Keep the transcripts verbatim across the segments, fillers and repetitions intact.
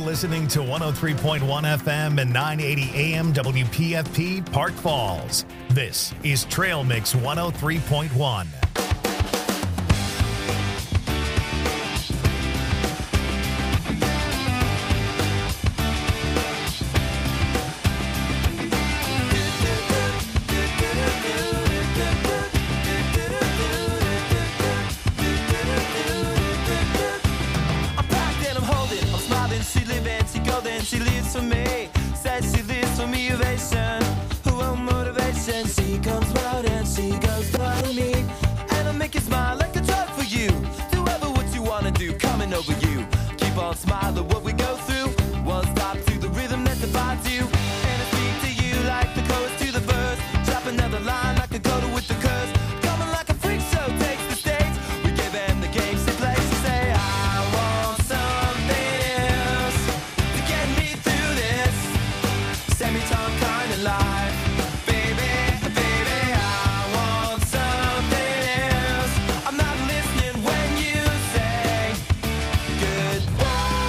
listening to one oh three point one F M and nine eighty A M W P F P Park Falls. This is Trail Mix one oh three point one. She lives for me, says she lives for me, ovation, who will motivation. She comes round and she goes for me, and I'll make you smile like a drug for you. Do ever what you wanna do, coming over you. Keep on smiling what we go through. One stop to the rhythm that defines you, and I speak to you like the chorus to the verse. Drop another line like a coda with the curse. Coming like a freak show takes the stage. We give them the game, she plays. She say I want something else to get me through this semi-time kind of life. Baby, baby, I want something else. I'm not listening when you say goodbye.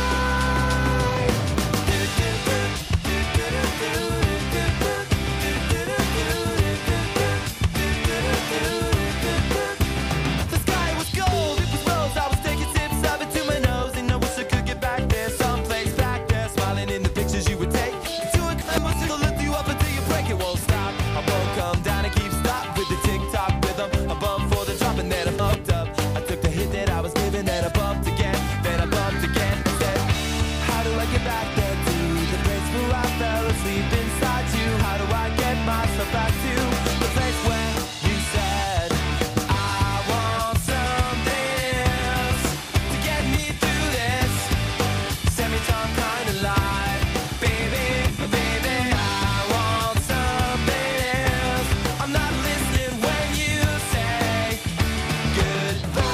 The sky was gold, it was rose. I was taking sips of it to my nose, and I wish I could get back there, someplace back there, smiling in the pictures you would take. To a climb, it'll lift you up until you break. It won't stop. I won't come down and keep stop with the tick-tock rhythm. I bump for the drop and then I bumped up. I took the hit that I was giving, then I bumped again, then I bumped again. I said, how do I get back there to the place where I fell asleep inside you? How do I get myself back to the place where you said I want something else to get me through this semi-time kind of life? Baby, baby, I want something else. I'm not listening when you say goodbye.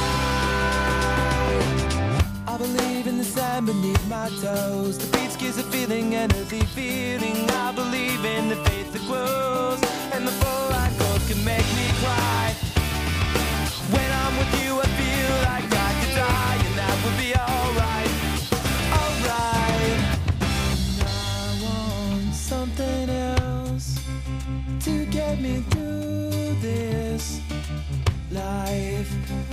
I believe in the sand beneath my toes. The beach gives a feeling, an earthy feeling. I believe in the faith that grows, and the full light gold can make me cry. When I'm with you, I feel like I could die, and that would be alright, alright. I want something else to get me through this life.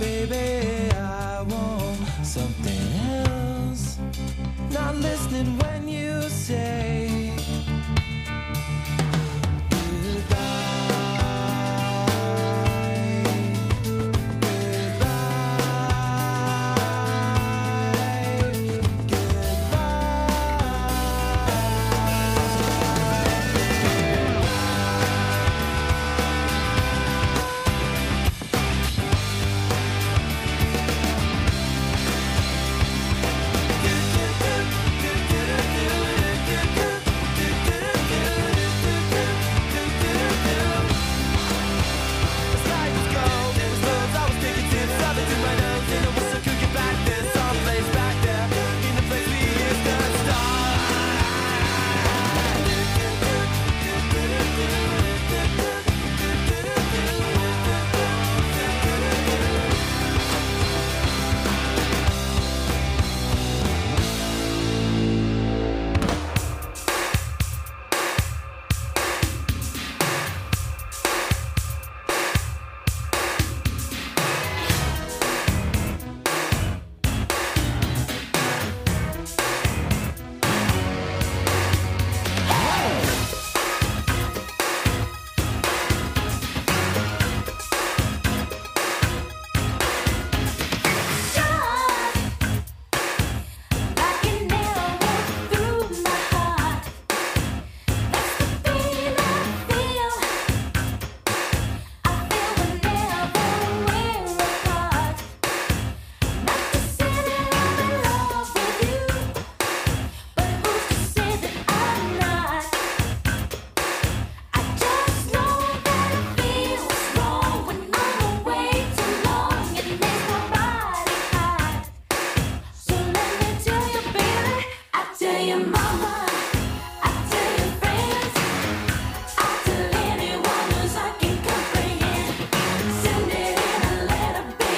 Baby, I want something else. Not listening when you say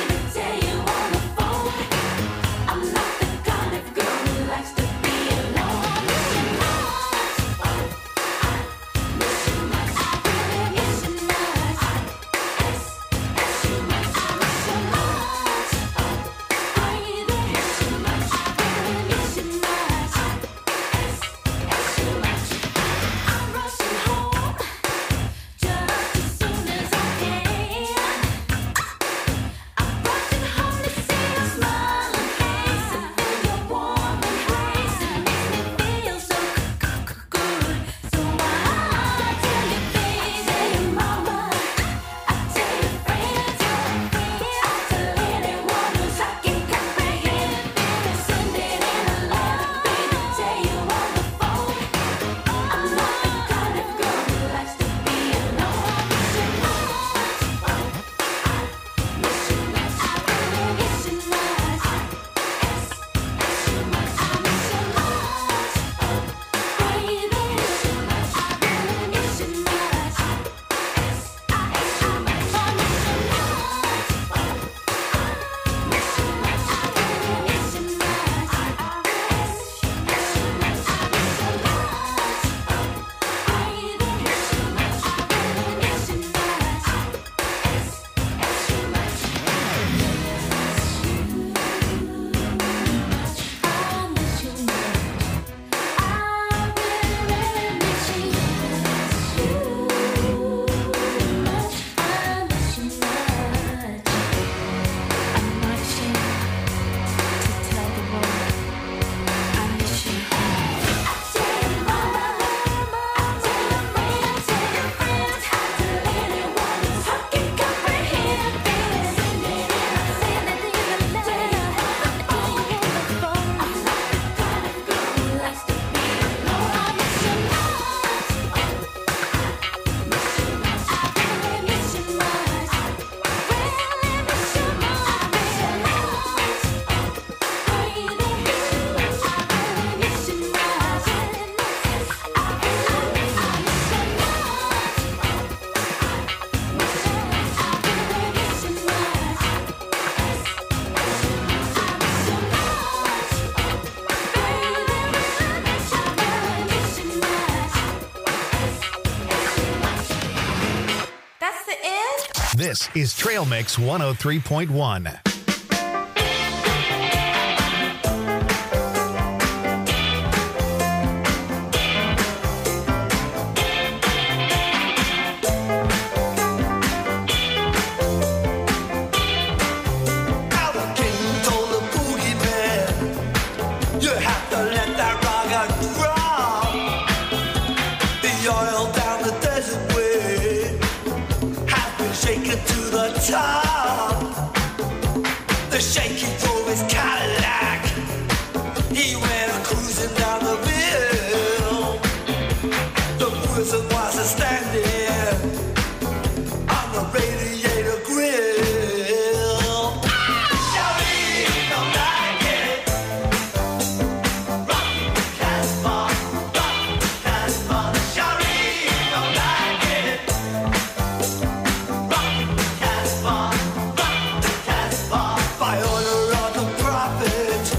alone. This is Trail Mix one oh three point one. Top. The shaky drove his Cadillac. He went cruising down the hill. The wizard was a standing on the radiator grill. Shawty, don't like it. Rock the Casbah, rock the Casbah. Shawty, don't like it. Rock the Casbah. By order of the prophet,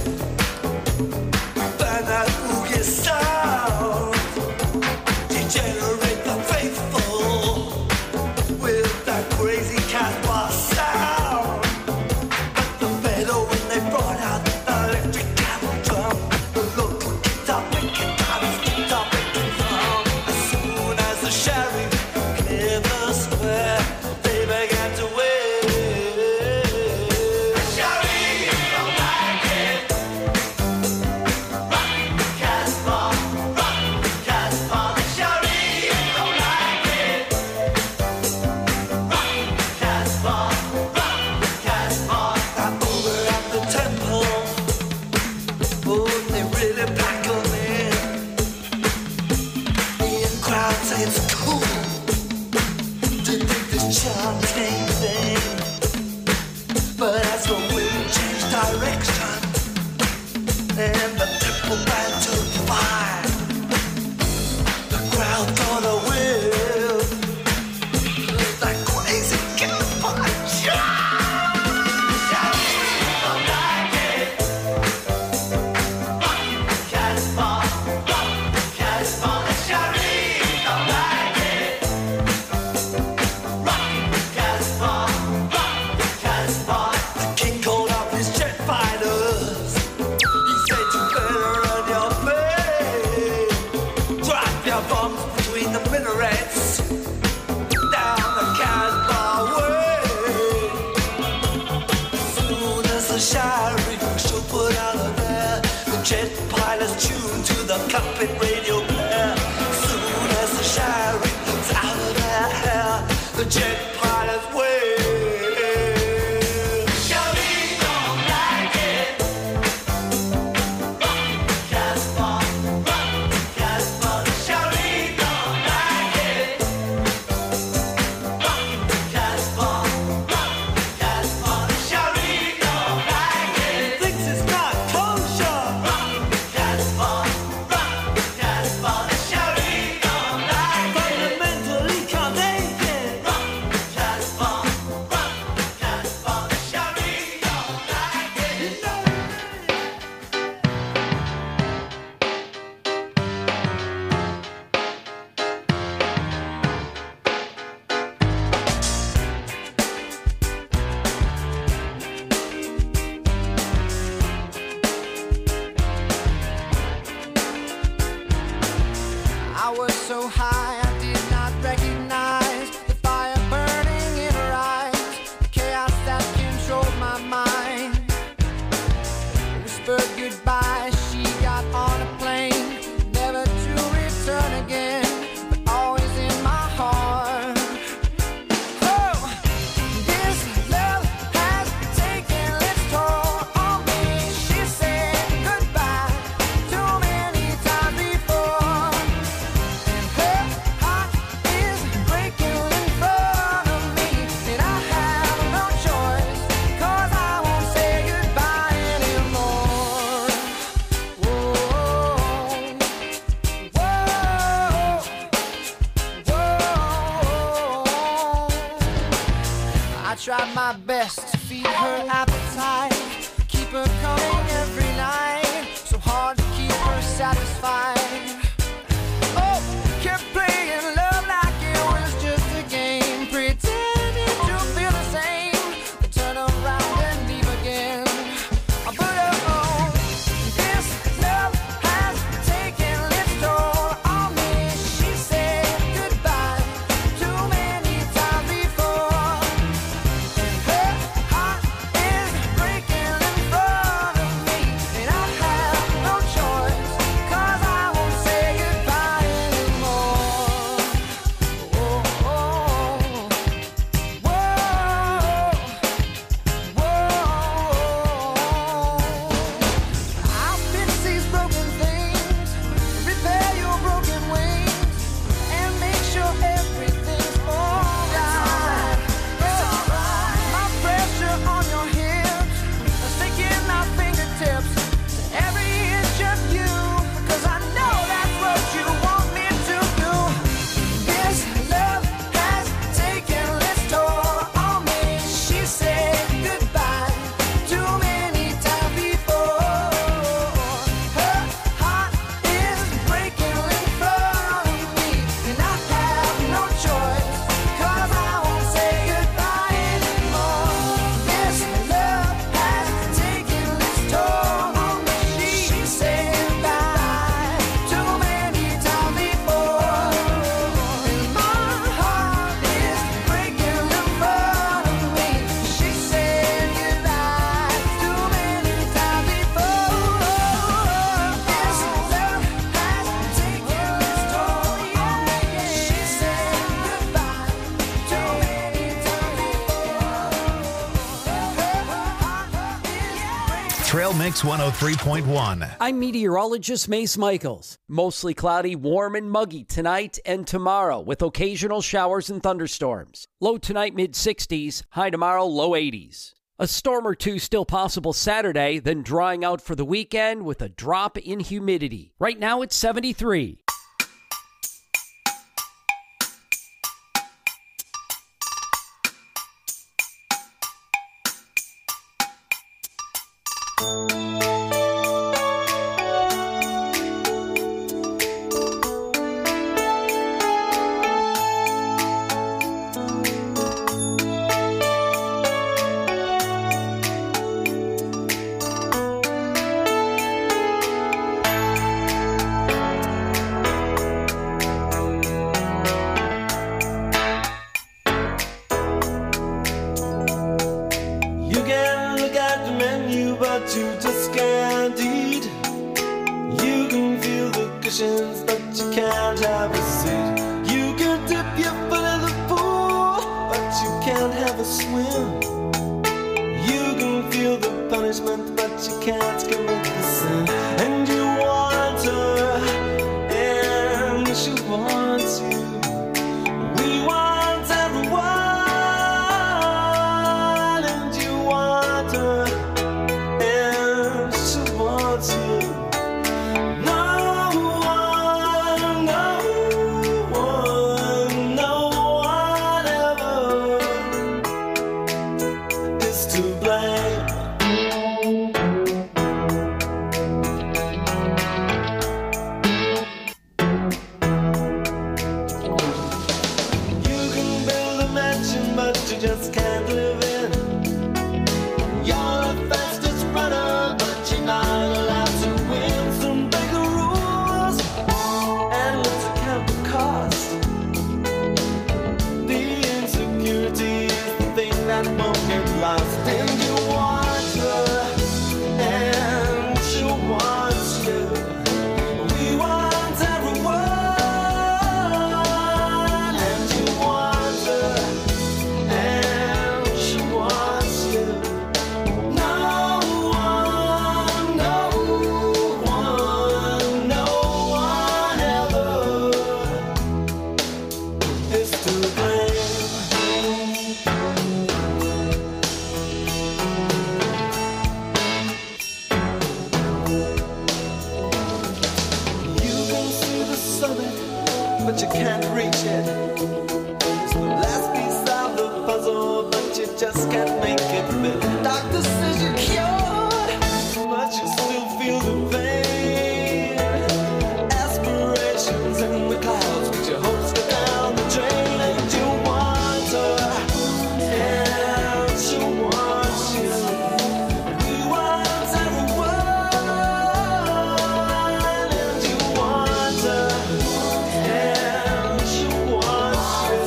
burn that boogie sound, degenerate the faithful with that crazy Casbah sound. But the better when they brought out the electric camel drum, the local guitar picking times, guitar picking drum. As soon as the sheriff cleared the square, they began to wait. tried my best to feed her appetite, keep her coming every night, so hard to keep her satisfied. Oh, kept playing love like it was just a game, pretending to feel Trail Mix one oh three point one. I'm meteorologist Mace Michaels. Mostly cloudy, warm and muggy tonight and tomorrow with occasional showers and thunderstorms. Low tonight, mid sixties. High tomorrow, low eighties. A storm or two still possible Saturday, then drying out for the weekend with a drop in humidity. Right now it's seventy-three. She wants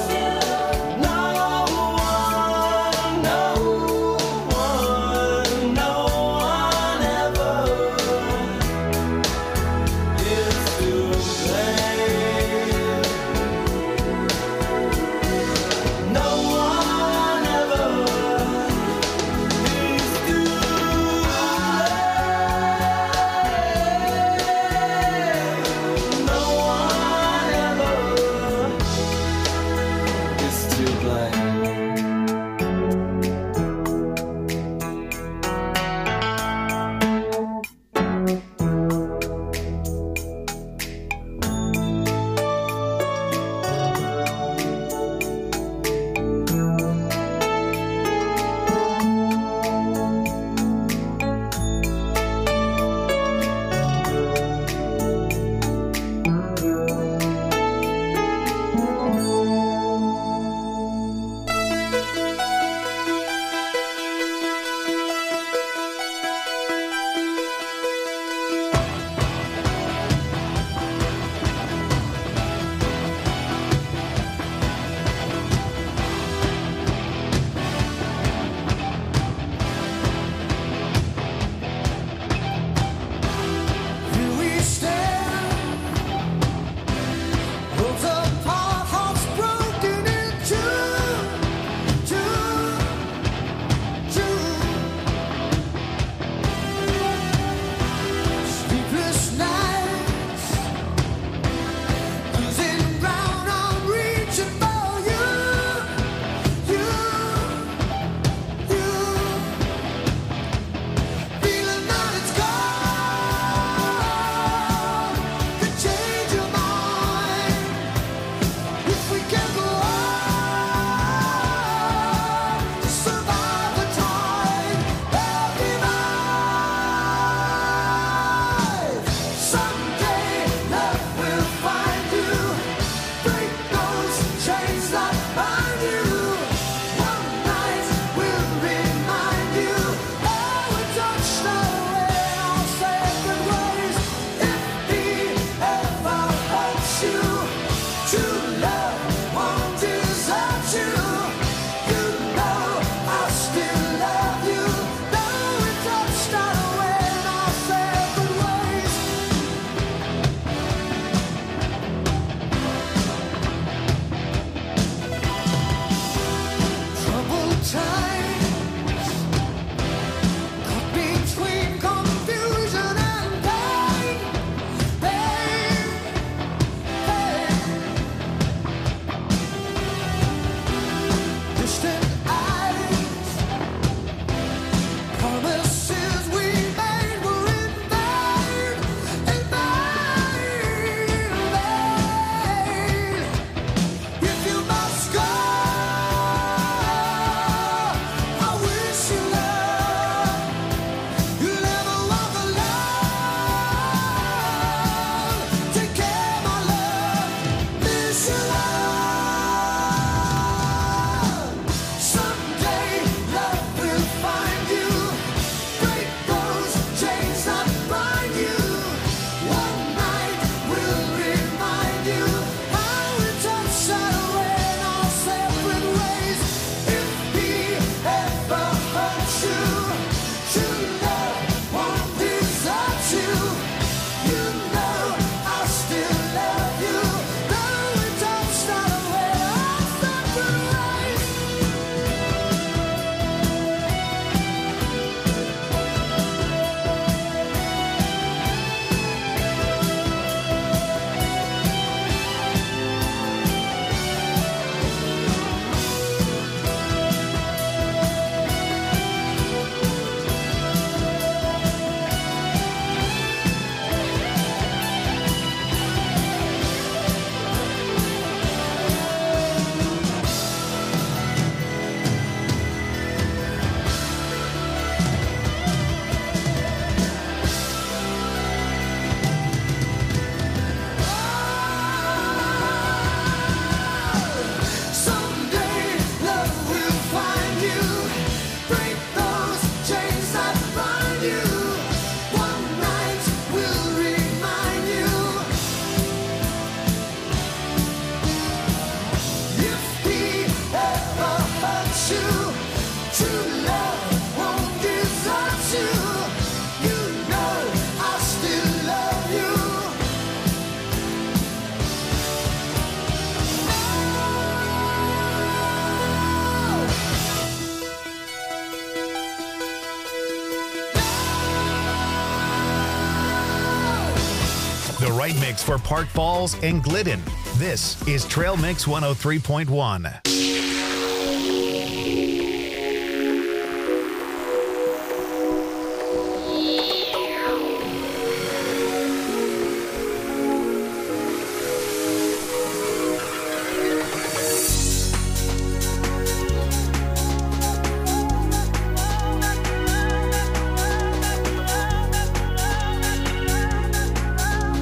right mix for Park Falls and Glidden. This is Trail Mix one oh three point one.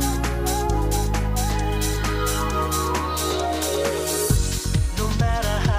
No matter how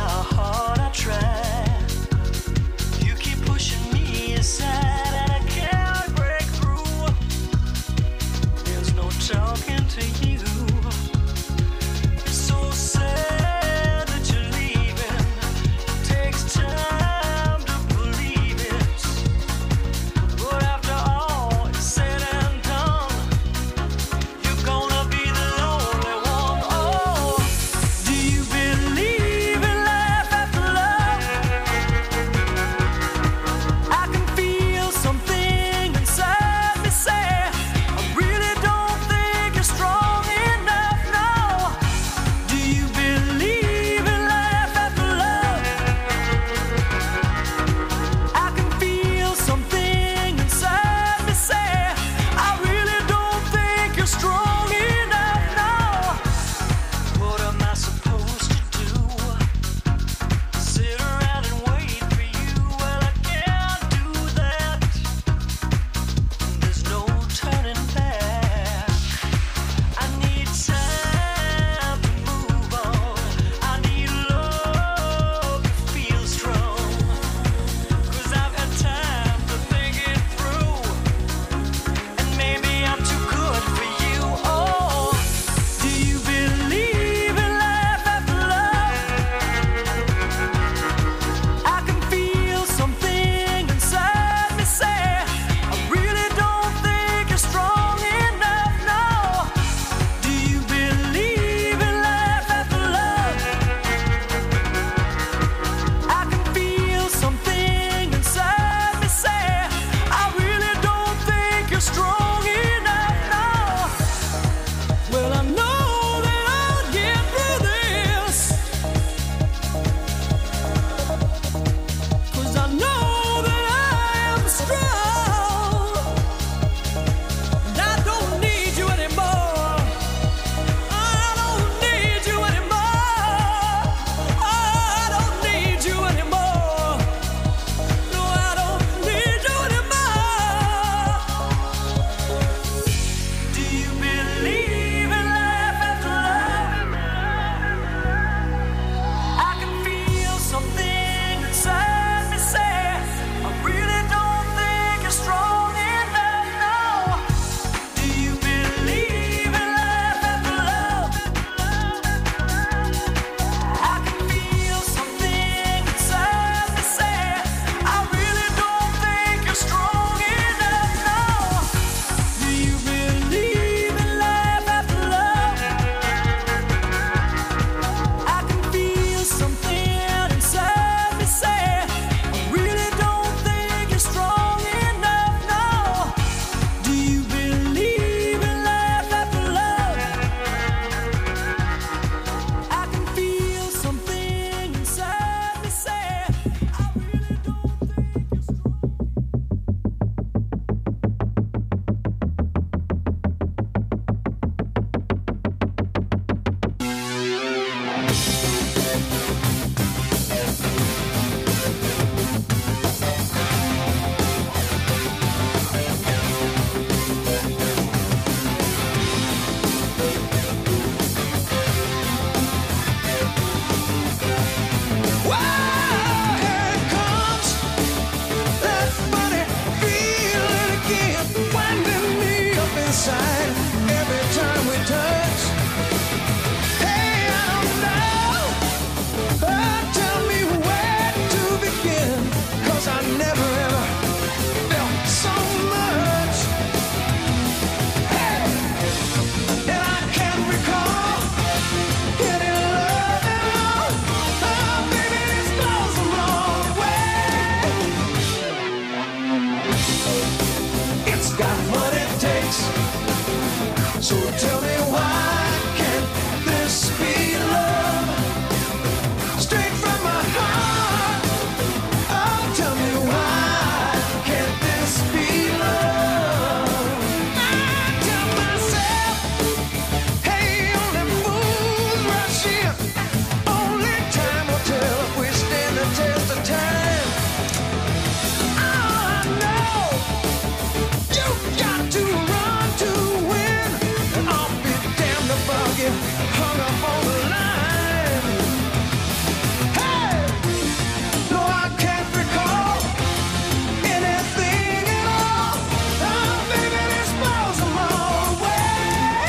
hung up on the line. Hey, no, I can't recall anything at all. Oh, baby, this blows them all away.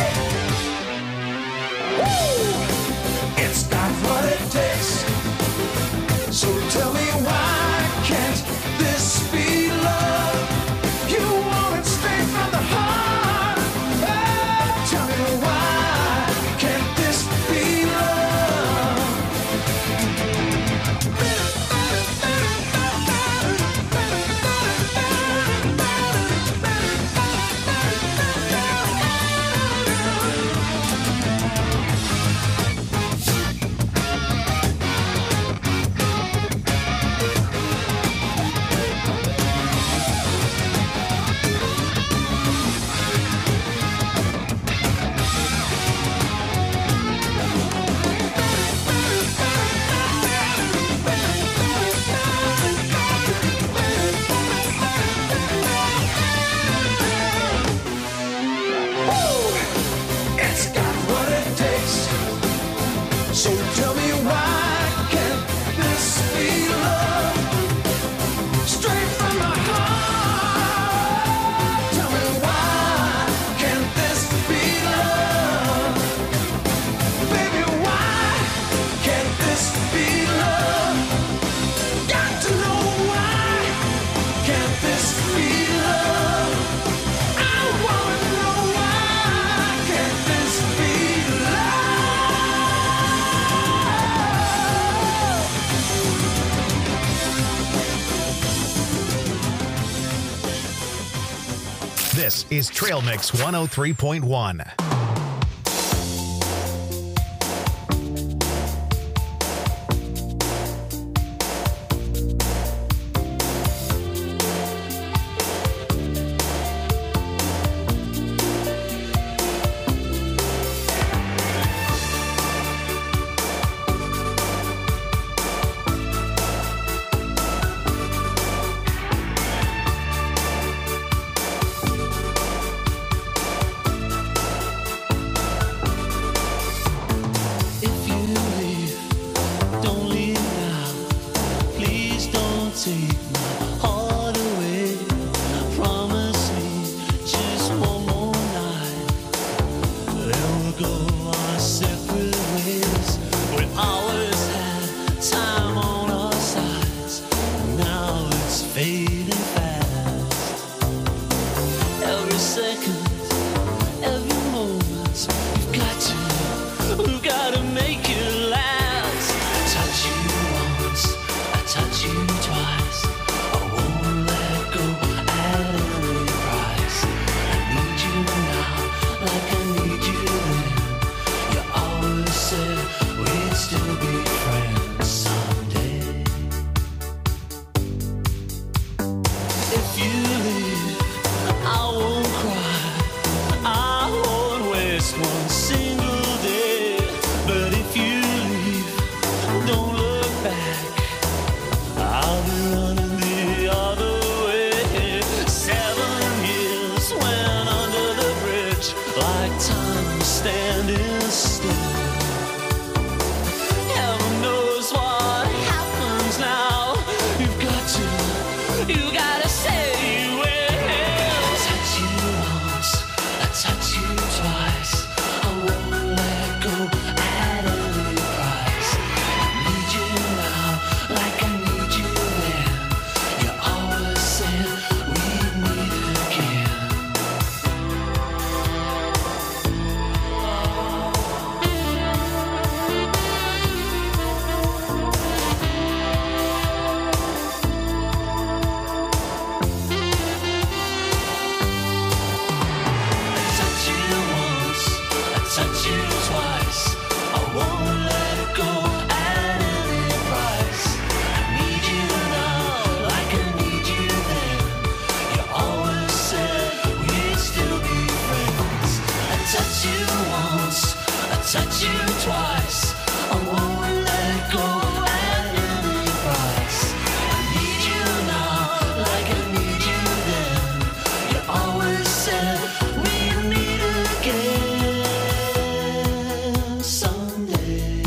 Woo! It's got what it takes. So tell me, why can't this be love? You want it straight from the heart. Oh, tell me, why can't this be love? It's got what it takes. So tell me, why can't this be love? Straight from my heart. Tell me, why can't this be love? Baby, why can't this be love? Got to know, why can't this be love? I wanna know, why can't this be love? This is Trail Mix one oh three point one. If you leave, don't leave now. Please don't take my heart away. Promise me just one more night. Then we'll go our separate ways. We always had time on our sides. Now it's fading fast. Every second, every moment, you've got to, we've got to make it last. Touch you once, I touch you twice. I won't let go at any price. I need you now, like I need you then. You always said we'd still be friends someday. If you leave, I won't cry. I won't waste one single day. But if you leave, don't look back. I'll be running the other way. Seven years went under the bridge, like time standing still. Heaven knows what happens now. You've got to, you gotta say you will. Touch you once, I touch you twice. I won't let go at any price. I need you now, like I need you then. You always said we'd meet again. on Sunday.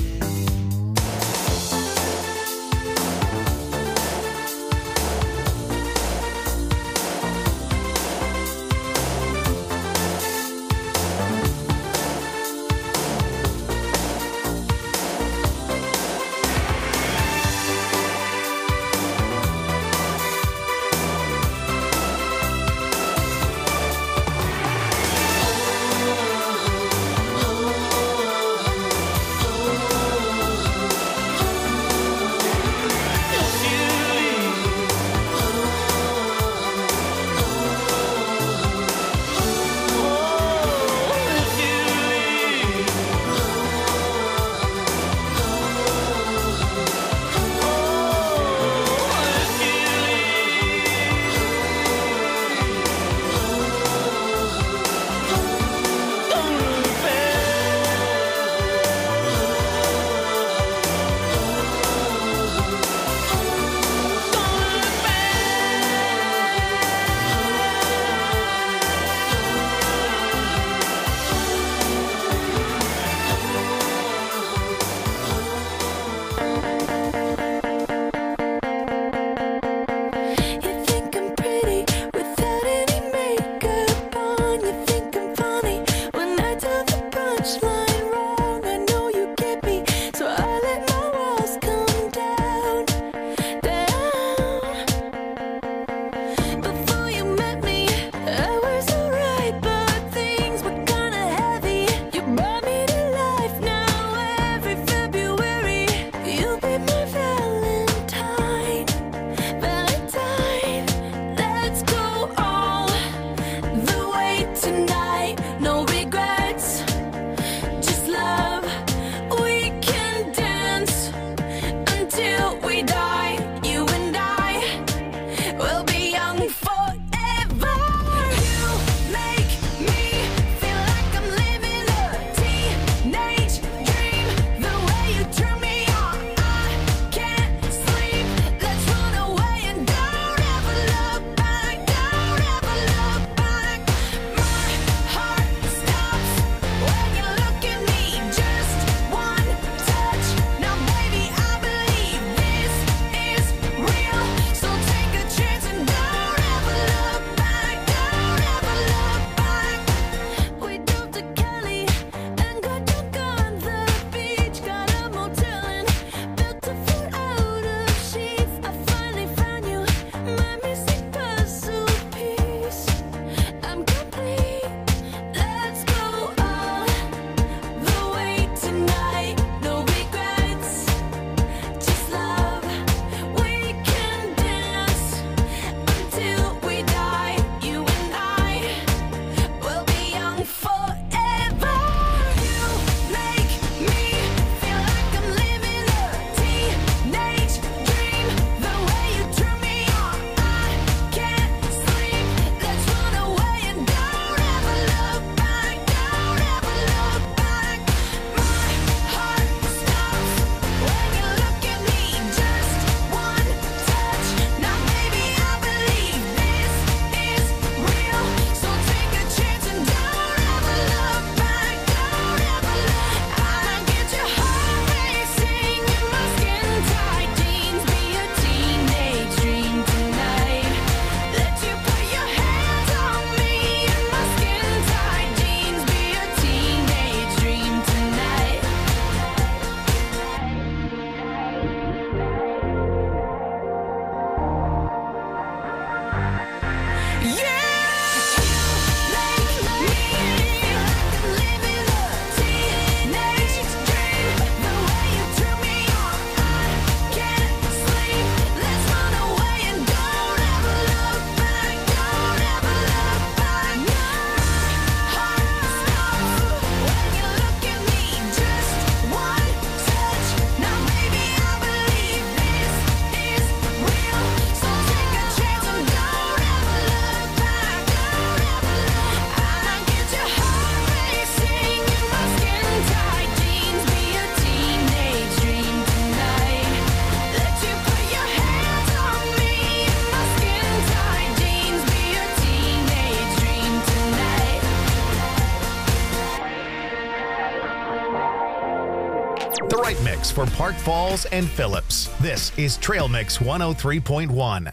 The right mix for Park Falls and Phillips. This is Trail Mix one oh three point one.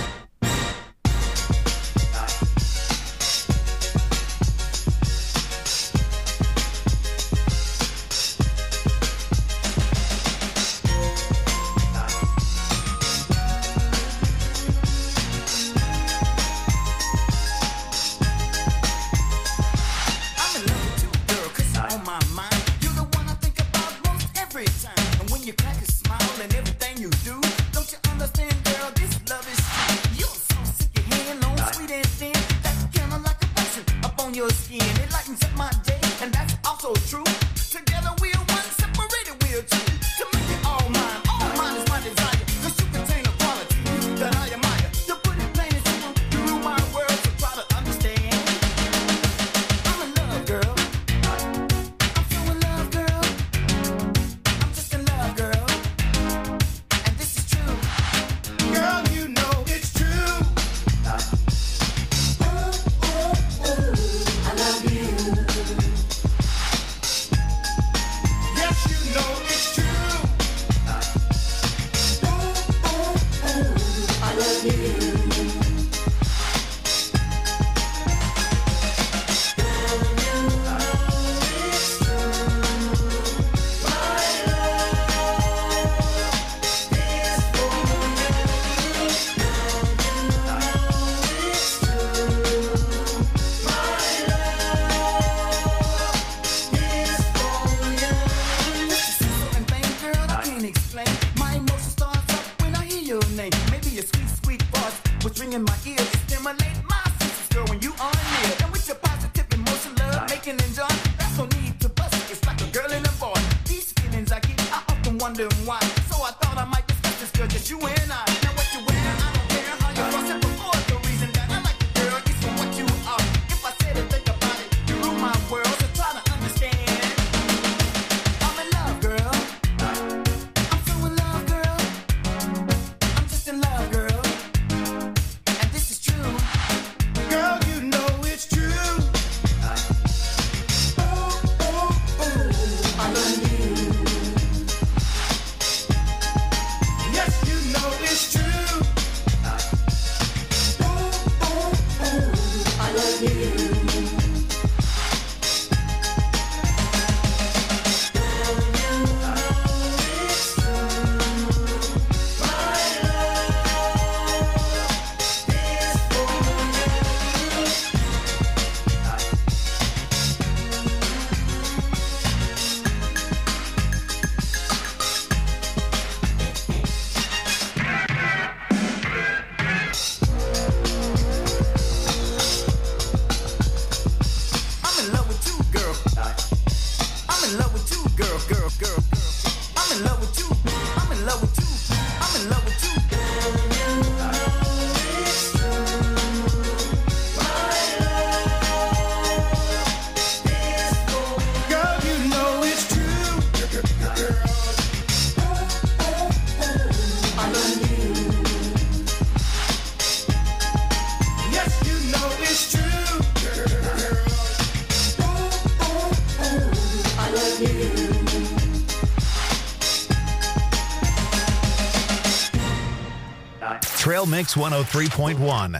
Trail Mix one oh three point one.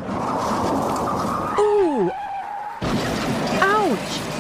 Ooh! Ouch!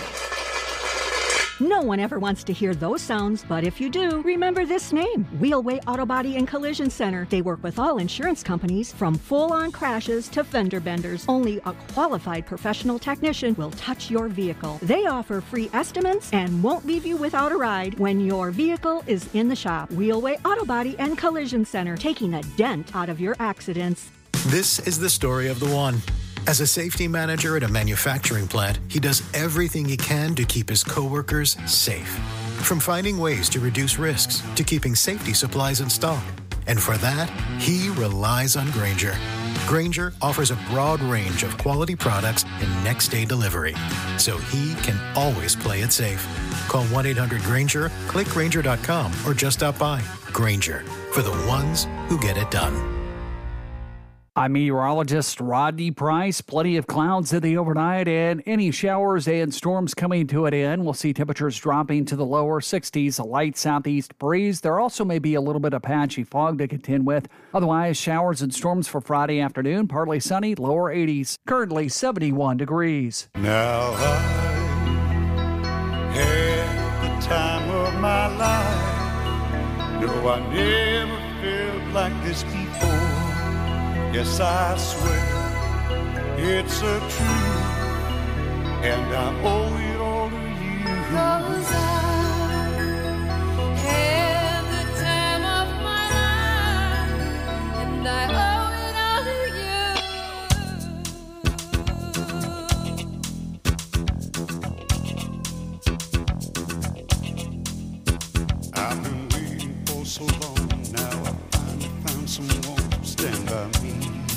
No one ever wants to hear those sounds, but if you do, remember this name, Wheelway Auto Body and Collision Center. They work with all insurance companies, from full-on crashes to fender benders. Only a qualified professional technician will touch your vehicle. They offer free estimates and won't leave you without a ride when your vehicle is in the shop. Wheelway Auto Body and Collision Center, taking a dent out of your accidents. This is the story of the one. As a safety manager at a manufacturing plant, he does everything he can to keep his coworkers safe. From finding ways to reduce risks to keeping safety supplies in stock. And for that, he relies on Grainger. Grainger offers a broad range of quality products and next-day delivery, so he can always play it safe. Call one eight hundred Grainger, click Grainger dot com, or just stop by. Grainger, for the ones who get it done. I'm meteorologist Rodney Price. Plenty of clouds in the overnight and any showers and storms coming to an end. We'll see temperatures dropping to the lower sixties, a light southeast breeze. There also may be a little bit of patchy fog to contend with. Otherwise, showers and storms for Friday afternoon, partly sunny, lower eighties. Currently seventy-one degrees. Now I had the time of my life. No, I never felt like this before. Yes, I swear it's a truth, and I owe it all to you. 'Cause I had the time of my life, and I owe it all to you. I've been waiting for so long, now I finally found someone to stand by me.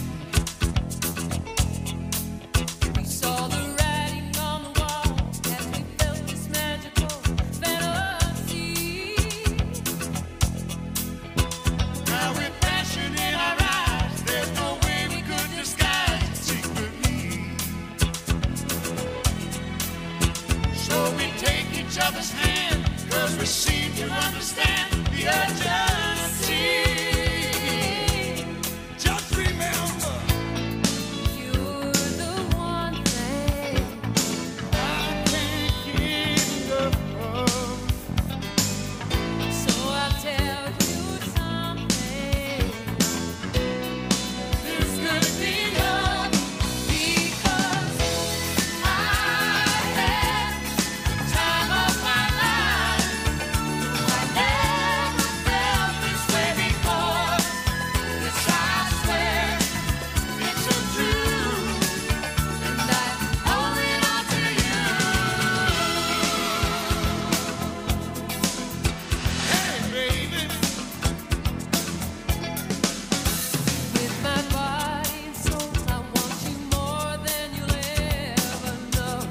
Other's hand, 'cause we seem to understand the urgency. Just remember, you're the one thing I can't get enough of. So I'll tell you something. This could be love, because I had the time of my life. I never felt this way before. Yes, I swear it's a truth, and I owe it all to you. Hey, baby, with my body and soul, I want you more than you'll ever know.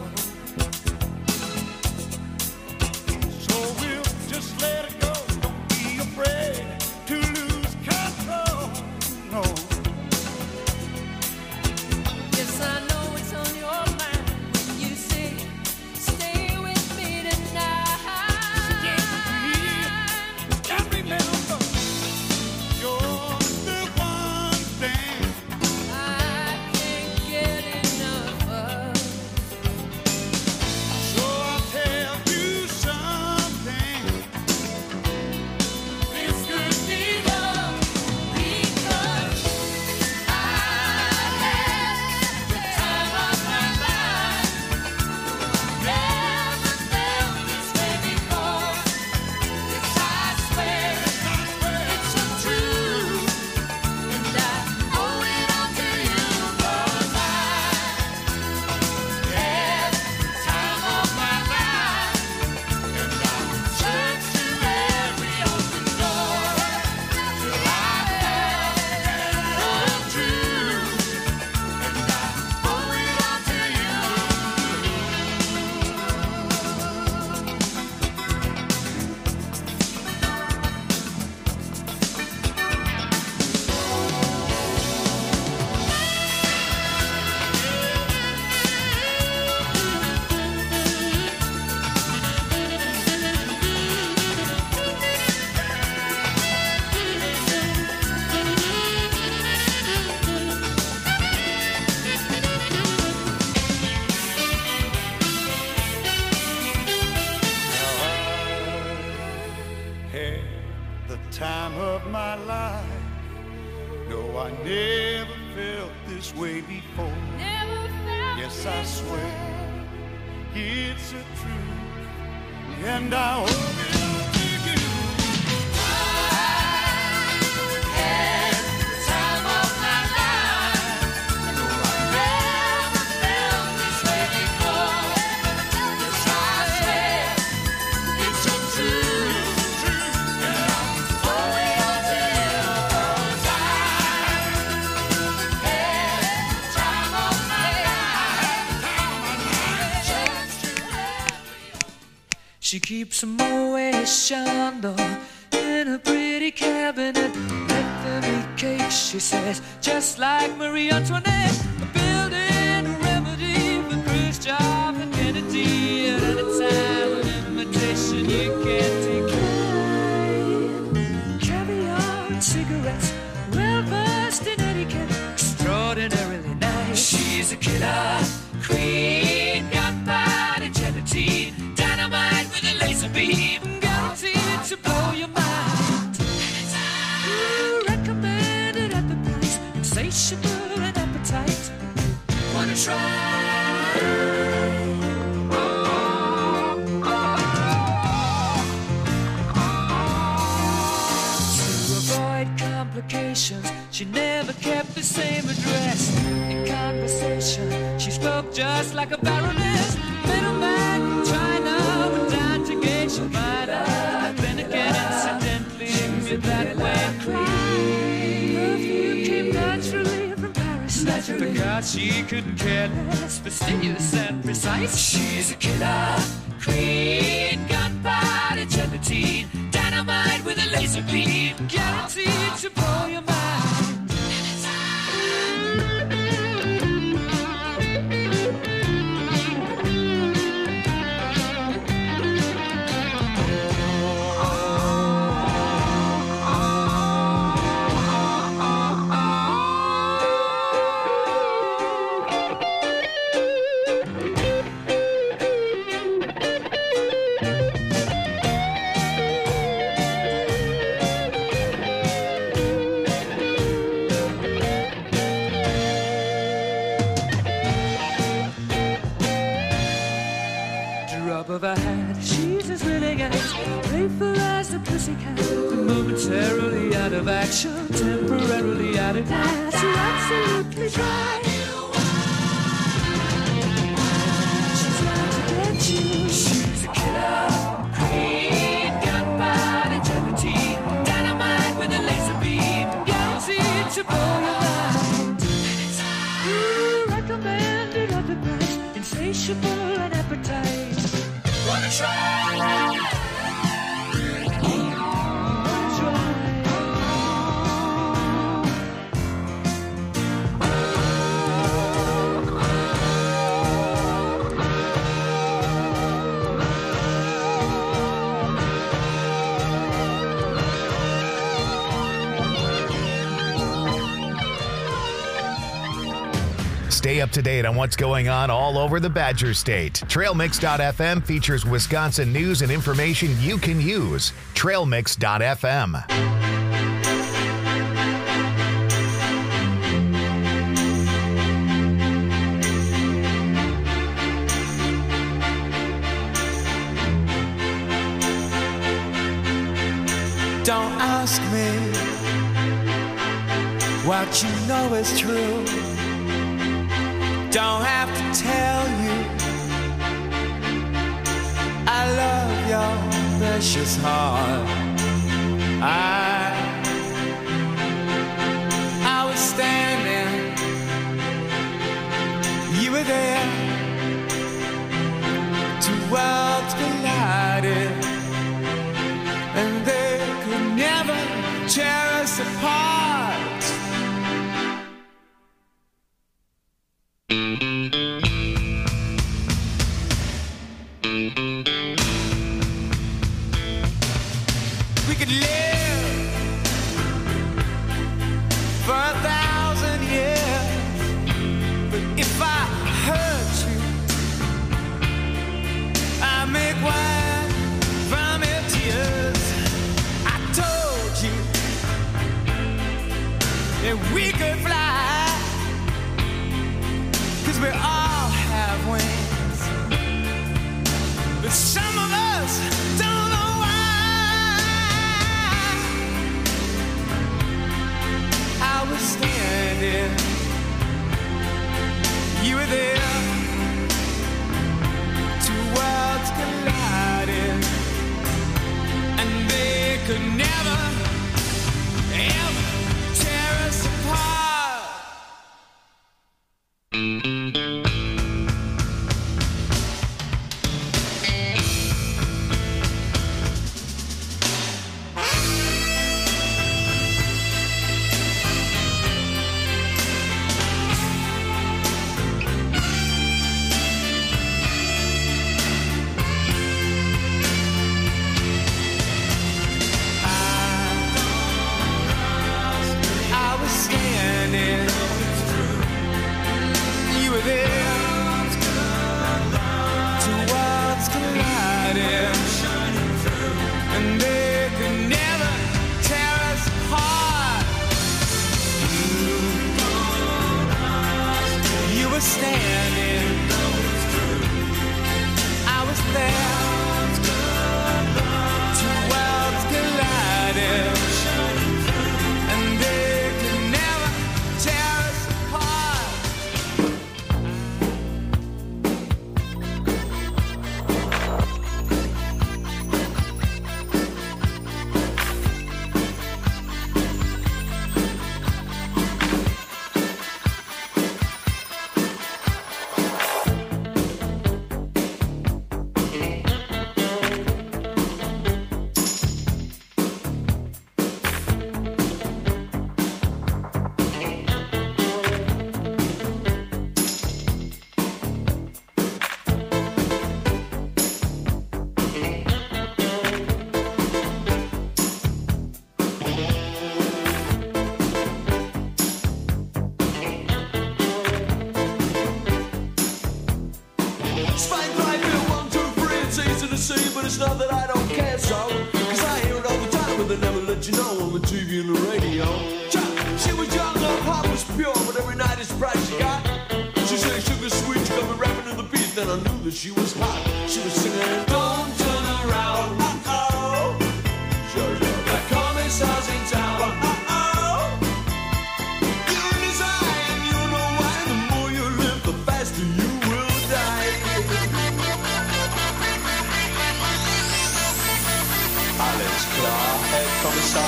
So we'll just let it go. Don't be afraid to lose control. No. Yes, I know it's on your mind when you say, stay with me tonight. Stay with me. And remember, you're the one thing I can't get enough of. So I'll tell you something. This could be love, because I had the time of my life. Never felt this way before. Yes, I swear it's a truth, and I owe it all to you. 'Cause I had the time of my life, and I searched to every open door till I found the truth, and I owe it all to had the time of my life. No, I never felt this way before. Never felt yes, I swear it's a truth, and I owe it all to you. I had the time of my life. No, I never felt this way before. Yes, I swear it's a truth, and I owe it all to you. 'Cause I had the time of my life. She keeps a Moet Chandon in a pretty cabinet. Let the meat cake, she says, just like Marie Antoinette, building a remedy for Khrushchev and Kennedy at any time, an invitation you can't decline. Caviar and cigarettes, well versed in etiquette, extraordinarily nice. She's a killer queen, gunpowder, gelatine, dynamite with a laser beam, guaranteed to blow your mind. Ooh, recommended at the price, insatiable and appetite. Wanna try? She never kept the same address. In conversation, she spoke just like a baroness. Middleman from China, but down to Geisha Minor. Then again, incidentally, me that way. Perfume came naturally from Paris. Naturally. Forgot she couldn't care less, fastidious and precise. She's a killer queen, gunpowder, gelatine, dynamite with a laser beam, guaranteed to blow your mind. Of her hat, she's as willing as playful as a pussycat, momentarily out of action, temporarily out of gas. You're absolutely dry. She's out to get you. She's a killer queen, gunpowder, gelatine, dynamite with a laser beam, guaranteed to blow your mind. Ooh, recommended at the price, insatiable and appetite. Wanna try? Stay up to date on what's going on all over the Badger State. Trail Mix dot f m features Wisconsin news and information you can use. Trail Mix dot f m. Don't ask me what you know is true. Don't have to tell you I love your precious heart. I I was standing, you were there. Two worlds collided, and they could never tear us apart. We could live for a thousand years, but if I hurt you, I make wine from your tears. I told you that we could fly, 'cause we all have wings, but some of us don't know why. I was standing, you were there. Two worlds collided, and they could never, ever tear us apart. so. Cause I hear it all the time, but they never let you know on the T V and the radio. She was young, her heart was pure, but every night it's price she got. She said sugar sweet, she got me rapping to the beat, then I knew that she was hot. She was singing, don't turn around, uh-oh. The commissar's in town, uh-oh. You're in his eye, and you know why. The more you live, the faster you will die. Alles klar, Herr Kommissar.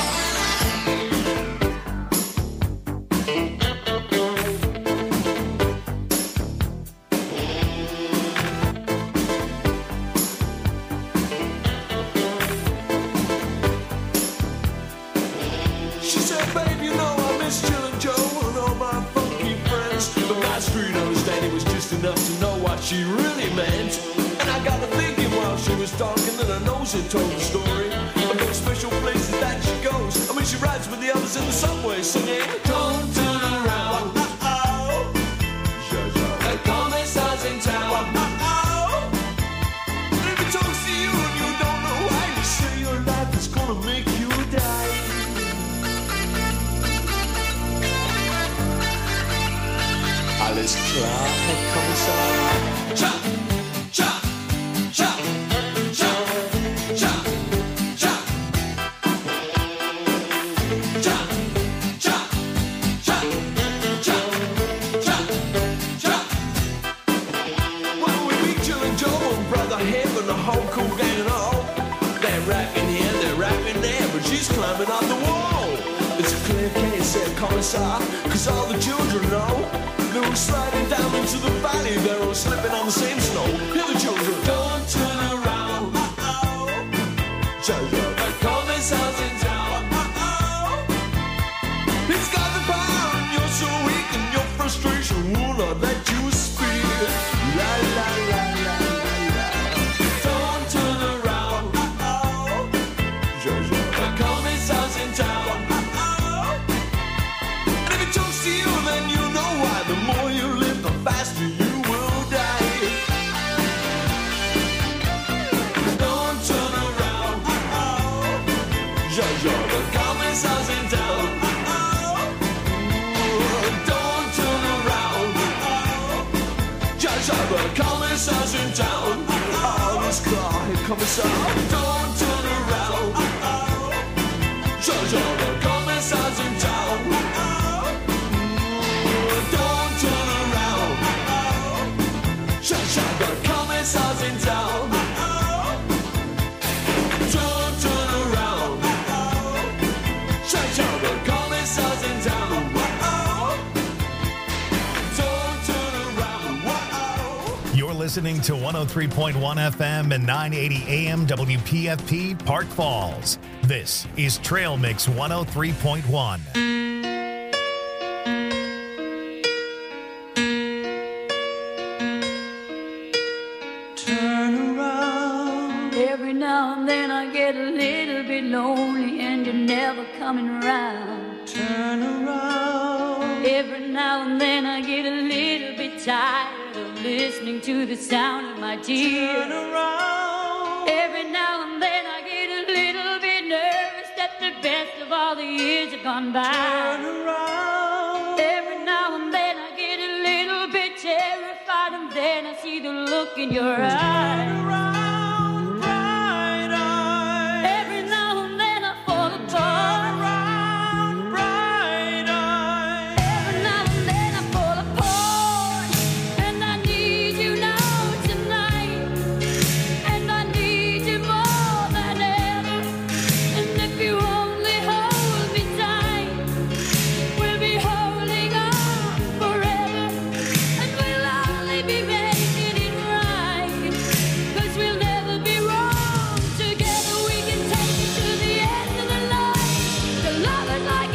Enough to know what she really meant. And I got to thinking while she was talking that I know she told the story of those special places that she goes. I mean, she rides with the others in the subway singing, don't turn around, uh-oh. The commissar's in town, uh-oh. And if he talks to you and you don't know why, you say your life is gonna make you die. Alles klar, Herr Kommissar. Cha, cha, cha, cha, cha, cha. Cha, cha, cha, cha, cha, cha. Well, we meet Jill and Joe and Brother Hib and the whole cool gang and all. They're rapping here, they're rapping there, but she's climbing up the wall. It's a clear case, said Commissar, cause all the children know. They were sliding down into the valley, they're all slipping on the same snow. Hear the children, don't turn around, uh-oh. Jojo, the commissar's in town, uh-oh. He's got the power and you're so weak and your frustration will not let you speak. La la la la la la. Don't turn around, uh-oh. Jojo, the commissar's in town, uh-oh. And if he talks to you, then you know why. The more you live, the faster you will die. Don't turn around, uh-oh. Jojo, the commissar's in town, uh-oh. Don't turn around, uh-oh. Jojo, the commissar's in town, uh-oh. This car, here commissar. Don't turn around, uh-oh. Jojo, the commissar's in town, uh-oh. Don't turn around, uh-oh. Shut the commissar's in town, uh-oh. Don't turn around, uh-oh. Shut the commissar's in town, uh-oh. Don't turn around, uh-oh. You're listening to one oh three point one F M and nine eighty A M W P F P Park Falls. This is Trail Mix one oh three point one. Every now and then I get a little bit lonely and you're never coming around. Turn around. Every now and then I get a little bit tired of listening to the sound of my tears. Turn around. Every now and then I get a little bit nervous that the best of all the years have gone by. Turn around. Every now and then I get a little bit terrified and then I see the look in your eyes. Turn around.